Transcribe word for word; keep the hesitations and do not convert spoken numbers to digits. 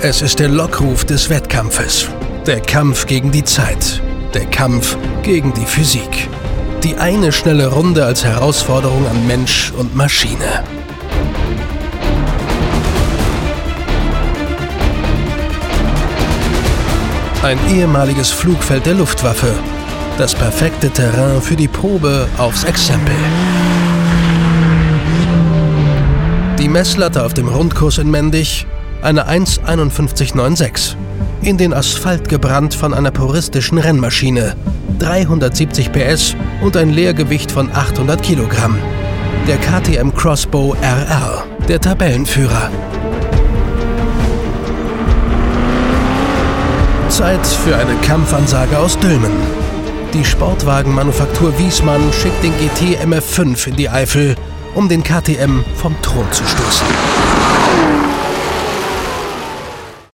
Es ist der Lockruf des Wettkampfes. Der Kampf gegen die Zeit. Der Kampf gegen die Physik. Die eine schnelle Runde als Herausforderung an Mensch und Maschine. Ein ehemaliges Flugfeld der Luftwaffe. Das perfekte Terrain für die Probe aufs Exempel. Die Messlatte auf dem Rundkurs in Mendig, eine eins einundfünfzig sechsundneunzig. In den Asphalt gebrannt von einer puristischen Rennmaschine. dreihundertsiebzig P S und ein Leergewicht von achthundert Kilogramm. Der K T M Crossbow R R, der Tabellenführer. Zeit für eine Kampfansage aus Dülmen. Die Sportwagenmanufaktur Wiesmann schickt den G T M F fünf in die Eifel, um den K T M vom Thron zu stoßen.